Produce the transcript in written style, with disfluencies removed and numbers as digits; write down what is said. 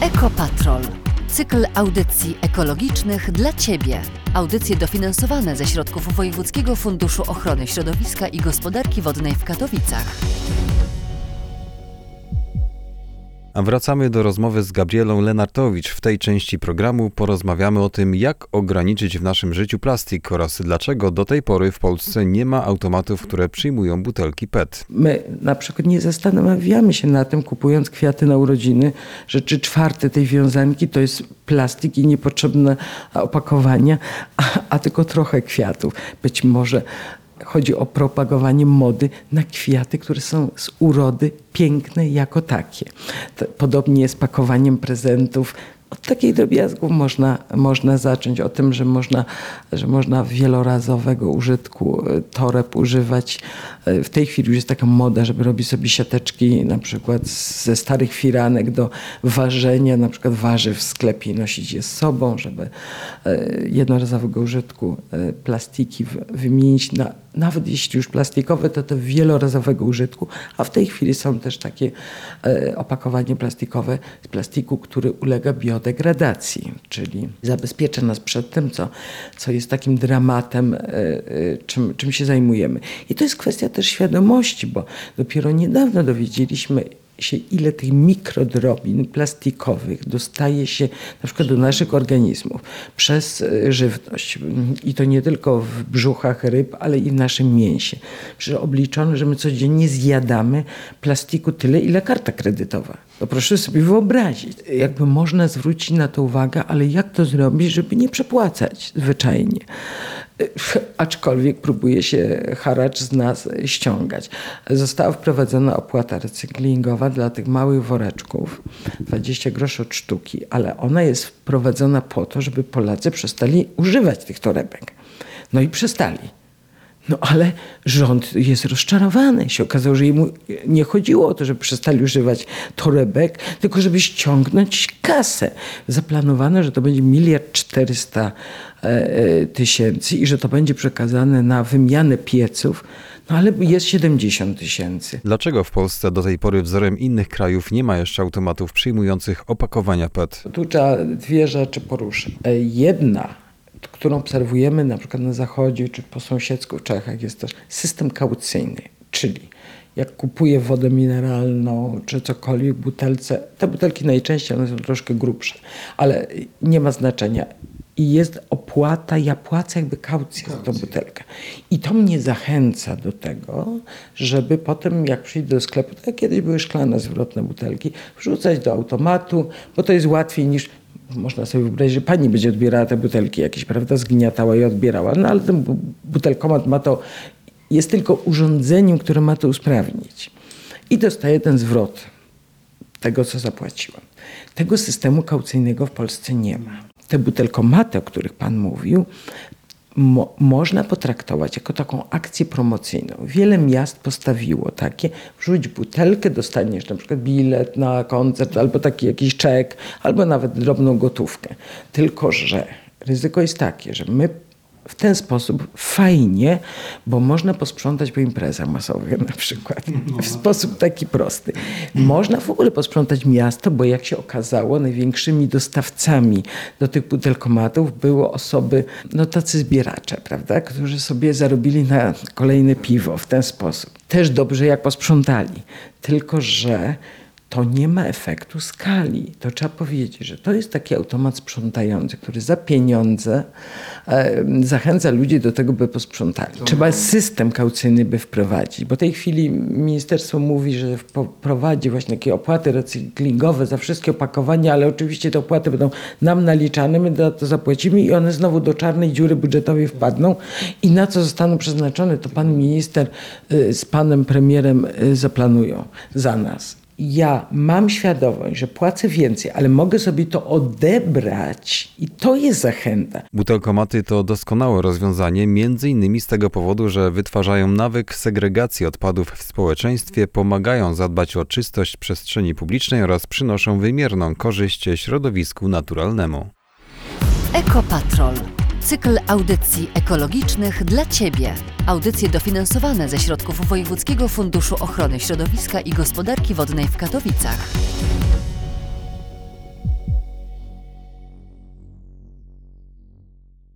Ekopatrol. Cykl audycji ekologicznych dla Ciebie. Audycje dofinansowane ze środków Wojewódzkiego Funduszu Ochrony Środowiska i Gospodarki Wodnej w Katowicach. A wracamy do rozmowy z Gabrielą Lenartowicz. W tej części programu porozmawiamy o tym, jak ograniczyć w naszym życiu plastik oraz dlaczego do tej pory w Polsce nie ma automatów, które przyjmują butelki PET. My na przykład nie zastanawiamy się na tym, kupując kwiaty na urodziny, że 3/4 tej wiązanki to jest plastik i niepotrzebne opakowania, a tylko trochę kwiatów. Być może chodzi o propagowanie mody na kwiaty, które są z urody piękne jako takie. Podobnie jest z pakowaniem prezentów. Od takich drobiazgów można zacząć. O tym, że można wielorazowego użytku toreb używać. W tej chwili już jest taka moda, żeby robić sobie siateczki na przykład ze starych firanek do ważenia, na przykład warzyw w sklepie i nosić je z sobą, żeby jednorazowego użytku plastiki wymienić na, nawet jeśli już plastikowe, to wielorazowego użytku. A w tej chwili są też takie opakowanie plastikowe z plastiku, który ulega biodegradacji, czyli zabezpiecza nas przed tym, co jest takim dramatem, czym się zajmujemy. I to jest kwestia też świadomości, bo dopiero niedawno dowiedzieliśmy się, ile tych mikrodrobin plastikowych dostaje się na przykład do naszych organizmów przez żywność. I to nie tylko w brzuchach ryb, ale i w naszym mięsie. Przecież obliczono, że my codziennie zjadamy plastiku tyle, ile karta kredytowa. To proszę sobie wyobrazić. Jakby można zwrócić na to uwagę, ale jak to zrobić, żeby nie przepłacać zwyczajnie. Aczkolwiek próbuje się haracz z nas ściągać. Została wprowadzona opłata recyklingowa dla tych małych woreczków, 20 groszy od sztuki, ale ona jest wprowadzona po to, żeby Polacy przestali używać tych torebek. No i przestali. No ale rząd jest rozczarowany. Się okazało, że jemu nie chodziło o to, żeby przestali używać torebek, tylko żeby ściągnąć kasę. Zaplanowano, że to będzie 1 400 000 i że to będzie przekazane na wymianę pieców. No ale jest 70 000. Dlaczego w Polsce do tej pory wzorem innych krajów nie ma jeszcze automatów przyjmujących opakowania PET? Tu trzeba dwie rzeczy poruszyć. Jedna, którą obserwujemy na przykład na Zachodzie czy po sąsiedzku w Czechach, jest też system kaucyjny, czyli jak kupuję wodę mineralną czy cokolwiek w butelce, te butelki najczęściej one są troszkę grubsze, ale nie ma znaczenia. I jest opłata, ja płacę jakby kaucję za tą butelkę. I to mnie zachęca do tego, żeby potem jak przyjdę do sklepu, tak jak kiedyś były szklane zwrotne butelki, wrzucać do automatu, bo to jest łatwiej niż. Można sobie wyobrazić, że pani będzie odbierała te butelki jakieś, prawda, zgniatała i odbierała. No ale ten butelkomat jest tylko urządzeniem, które ma to usprawnić. I dostaje ten zwrot tego, co zapłaciłam. Tego systemu kaucyjnego w Polsce nie ma. Te butelkomaty, o których pan mówił, można potraktować jako taką akcję promocyjną. Wiele miast postawiło takie, wrzuć butelkę, dostaniesz na przykład bilet na koncert, albo taki jakiś czek, albo nawet drobną gotówkę. Tylko że ryzyko jest takie, że my w ten sposób fajnie, bo można posprzątać po imprezach masowych na przykład. W sposób taki prosty. Można w ogóle posprzątać miasto, bo jak się okazało, największymi dostawcami do tych butelkomatów były osoby, tacy zbieracze, prawda, którzy sobie zarobili na kolejne piwo w ten sposób. Też dobrze jak posprzątali. Tylko że to nie ma efektu skali. To trzeba powiedzieć, że to jest taki automat sprzątający, który za pieniądze zachęca ludzi do tego, by posprzątali. Trzeba system kaucyjny by wprowadzić, bo w tej chwili ministerstwo mówi, że wprowadzi właśnie takie opłaty recyklingowe za wszystkie opakowania, ale oczywiście te opłaty będą nam naliczane, my za to zapłacimy i one znowu do czarnej dziury budżetowej wpadną. I na co zostaną przeznaczone, to pan minister z panem premierem zaplanują za nas. Ja mam świadomość, że płacę więcej, ale mogę sobie to odebrać i to jest zachęta. Butelkomaty to doskonałe rozwiązanie, m.in. z tego powodu, że wytwarzają nawyk segregacji odpadów w społeczeństwie, pomagają zadbać o czystość przestrzeni publicznej oraz przynoszą wymierną korzyść środowisku naturalnemu. Ekopatrol. Cykl audycji ekologicznych dla Ciebie. Audycje dofinansowane ze środków Wojewódzkiego Funduszu Ochrony Środowiska i Gospodarki Wodnej w Katowicach.